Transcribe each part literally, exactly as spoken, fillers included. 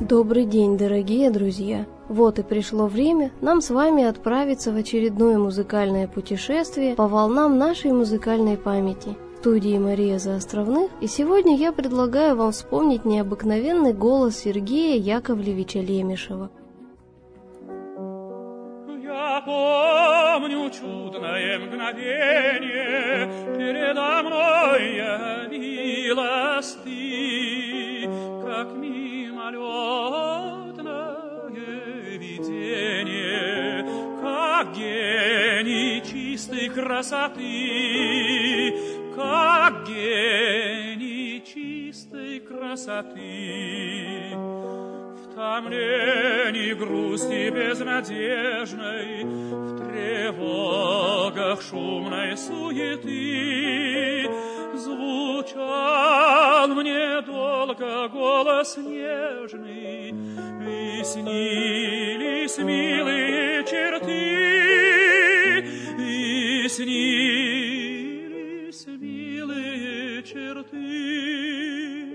Добрый день, дорогие друзья! Вот и пришло время нам с вами отправиться в очередное музыкальное путешествие по волнам нашей музыкальной памяти. В студии Мария Заостровных, и сегодня я предлагаю вам вспомнить необыкновенный голос Сергея Яковлевича Лемешева. Я помню чудное мгновение, передо мной явилась ты, как мимолетное видение, как гений чистой красоты, как гений чистой красоты. В томлении грусти безнадежной, в тревогах шумной суеты звучал мне долго голос нежный, и снились милые черты, и снились милые черты.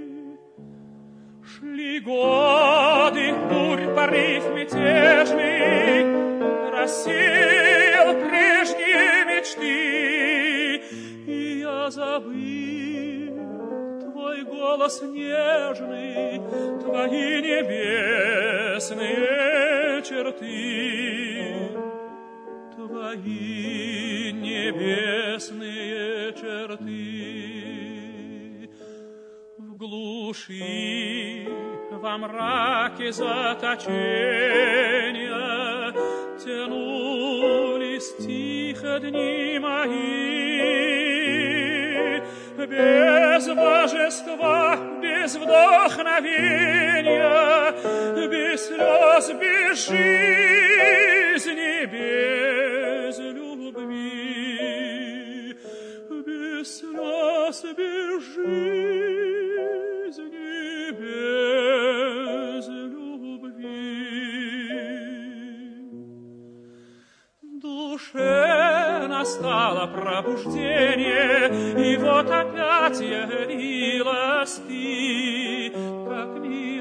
Шли годы, бурь порыв мятежный рассеял прежние мечты, и я забыл твой голос нежный, твои небесные черты, твои небесные черты. В глуши, во мраке заточения тянулись тихо дни мои, без божества, без вдохновения, без слез, без жизни, без любви, без слез, без жизни, без любви. Душе настало пробуждение, и вот опять явилась ты, как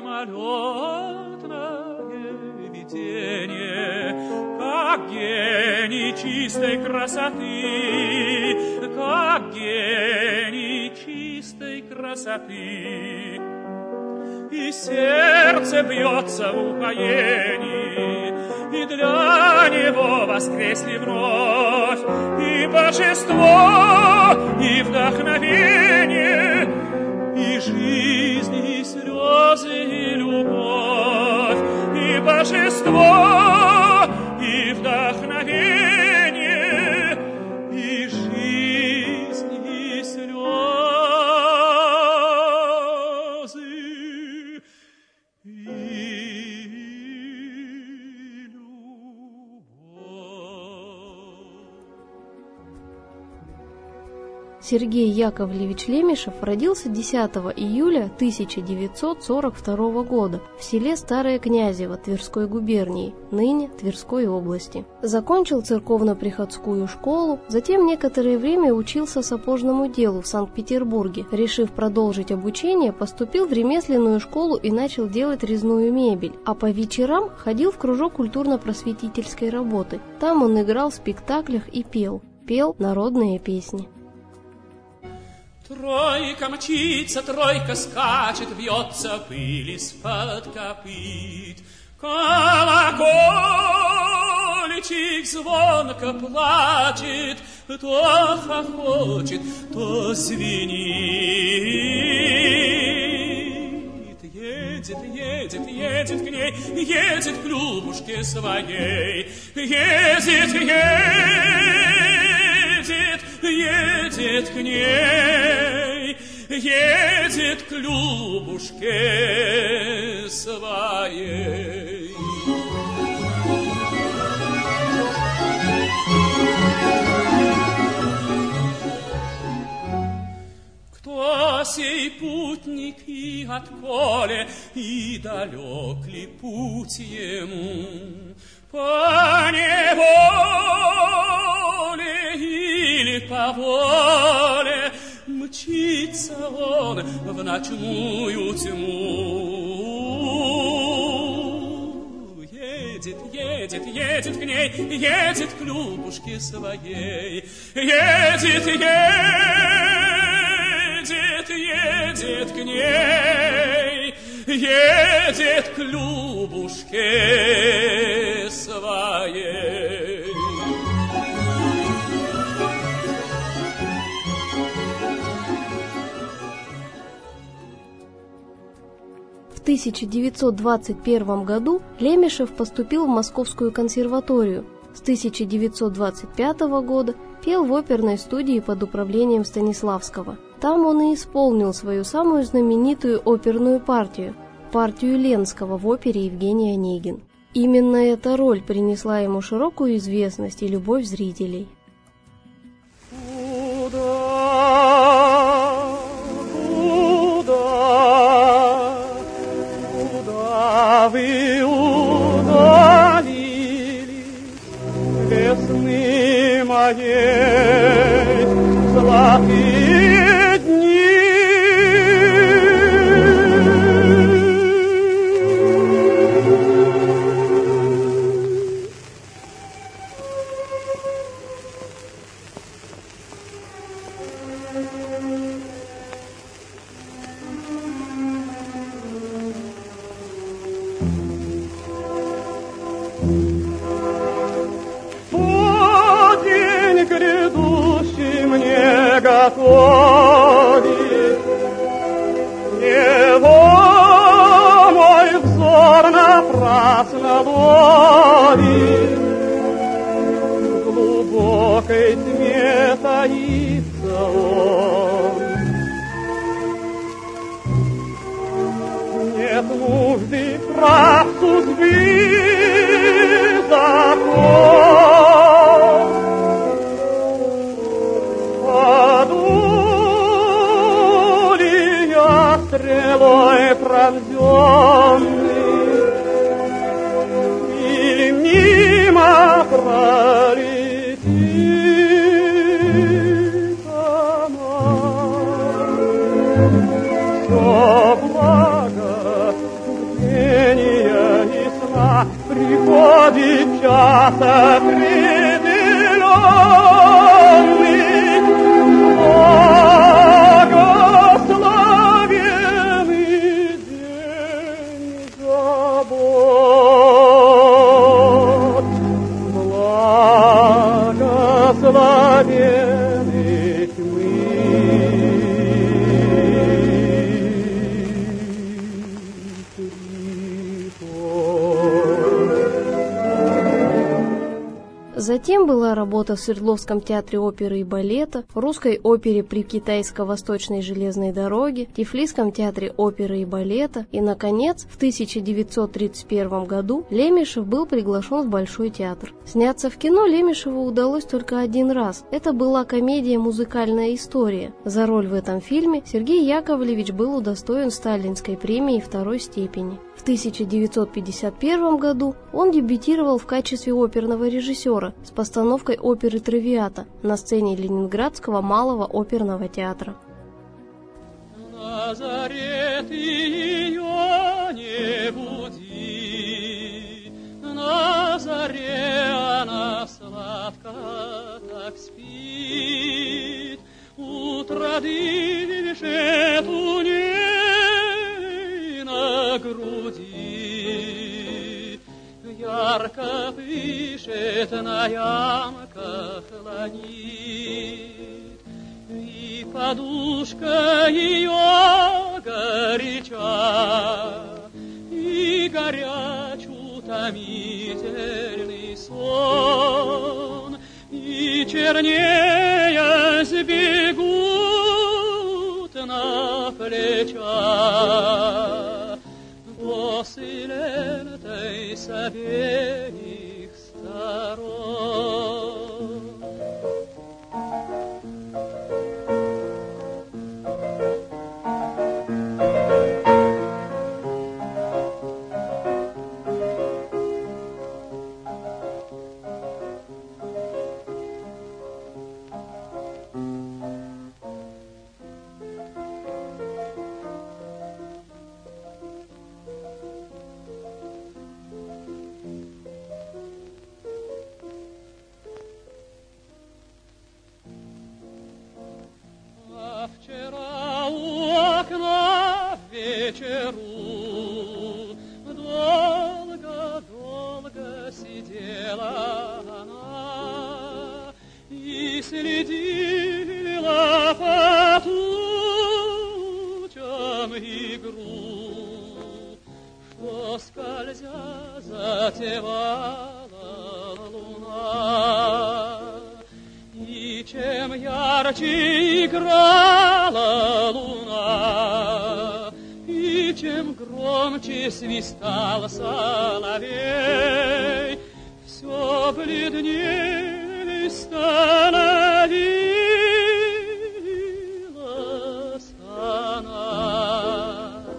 мимолетное видение, как гений чистой красоты, как гений чистой красоты. И сердце бьется в упоении, и для него воскресли вновь и божество, и вдохновение, и жизнь, и слезы, и любовь, и божество, и вдохновение, и жизнь, и слезы, и Сергей Яковлевич Лемешев родился десятого июля тысяча девятьсот сорок второго года в селе Старое Князево Тверской губернии, ныне Тверской области. Закончил церковно-приходскую школу, затем некоторое время учился сапожному делу в Санкт-Петербурге. Решив продолжить обучение, поступил в ремесленную школу и начал делать резную мебель, а по вечерам ходил в кружок культурно-просветительской работы. Там он играл в спектаклях и пел, пел народные песни. Тройка мчится, тройка скачет, вьется пыль из-под копыт. Колокольчик звонко плачет, то хохочет, то звенит. Едет, едет, едет к ней, едет к Любушке своей. Едет, едет, едет к ней, едет к Любушке своей. Кто сей путник и отколе, и далек ли путь ему? По неволе или по воле мчится он в ночную тьму. едет, едет, едет к ней, едет к Любушке своей. Едет, едет, едет к ней, едет к Любушке своей. В тысяча девятьсот двадцать первом году Лемешев поступил в Московскую консерваторию. С тысяча девятьсот двадцать пятого года пел в оперной студии под управлением Станиславского. Там он и исполнил свою самую знаменитую оперную партию – партию Ленского в опере «Евгений Онегин». Именно эта роль принесла ему широкую известность и любовь зрителей. Вы удалились, весны моей золотые дни. Готовит его мой взор напрасно ловит, в глубокой тьме таится он. Нет нужды кравцу сбить закон. Стрелой пронзенный или мимо пролетит она. Все благо бдения и сна приходит час определенный. Затем была работа в Свердловском театре оперы и балета, Русской опере при Китайско-Восточной железной дороге, Тифлисском театре оперы и балета и, наконец, в тысяча девятьсот тридцать первом году Лемешев был приглашен в Большой театр. Сняться в кино Лемешеву удалось только один раз. Это была комедия «Музыкальная история». За роль в этом фильме Сергей Яковлевич был удостоен Сталинской премии второй степени. В тысяча девятьсот пятьдесят первом году он дебютировал в качестве оперного режиссера с постановкой оперы «Травиата» на сцене Ленинградского малого оперного театра. На заре ты ее не буди, на заре она сладко так спит, утро дышит у ней на груди, ярко пышет на ямках ланит, и подушка ее горяча, и горяч утомительный сон, и чернея сбегут на плечах косы лентой с обеих сторон. танцевала луна, и чем ярче играла луна, и чем громче свистал соловей, все бледней становилась она.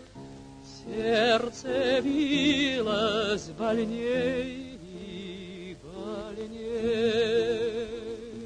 Сердце билось больней и больней.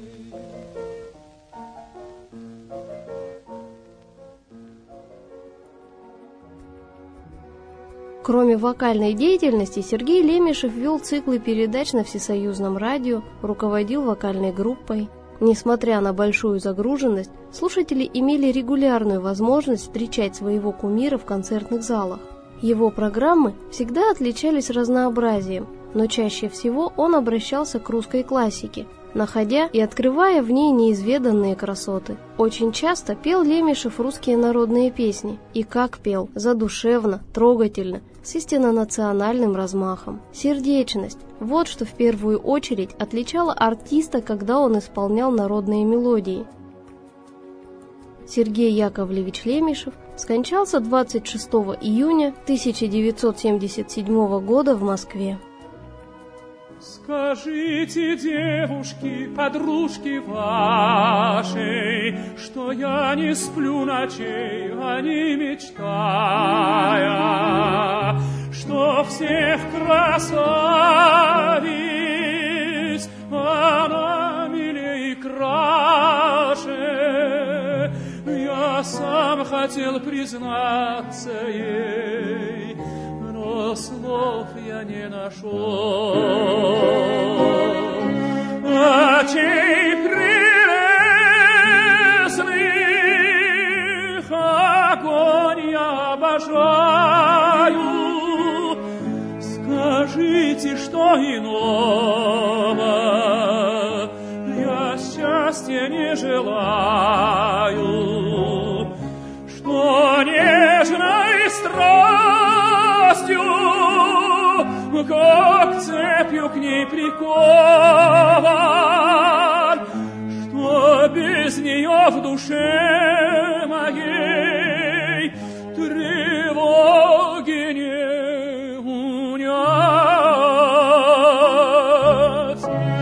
Кроме вокальной деятельности, Сергей Лемешев вел циклы передач на Всесоюзном радио, руководил вокальной группой. Несмотря на большую загруженность, слушатели имели регулярную возможность встречать своего кумира в концертных залах. Его программы всегда отличались разнообразием, но чаще всего он обращался к русской классике, находя и открывая в ней неизведанные красоты. Очень часто пел Лемешев русские народные песни, и как пел, задушевно, трогательно, с истинно национальным размахом. Сердечность – вот что в первую очередь отличало артиста, когда он исполнял народные мелодии. Сергей Яковлевич Лемешев скончался двадцать шестого июня тысяча девятьсот семьдесят седьмого года в Москве. Скажите, девушки, подружки вашей, что я не сплю ночей, а не мечтая, что всех красавиц она милей и краше. Я сам хотел признаться ей, но слов я не нашел. Очей прелестных огонь я обожаю. Скажите, что иного я счастья не желаю, что нежной страстью как цепью к ней прикован, что без нее в душе моей тревоги не унять.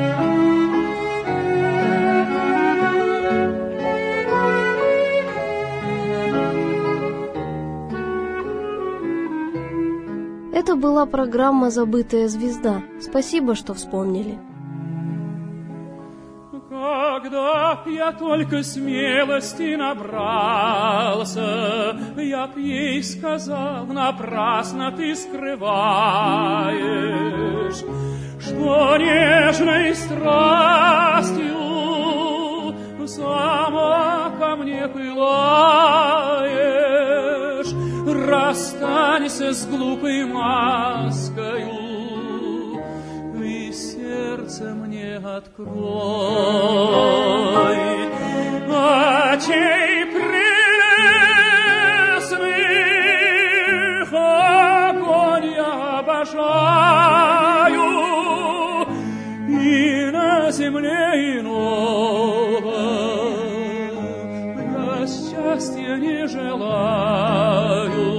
Это была программа «Забытая звезда». Спасибо, что вспомнили. Когда я только смелости набрался, я б ей сказал, напрасно ты скрываешь, что нежной страстью сама ко мне пылаешь. Расстанься с глупой маскою и сердце мне открой. Очей прелестных огонь я обожаю, и на земле иного я счастья не желаю.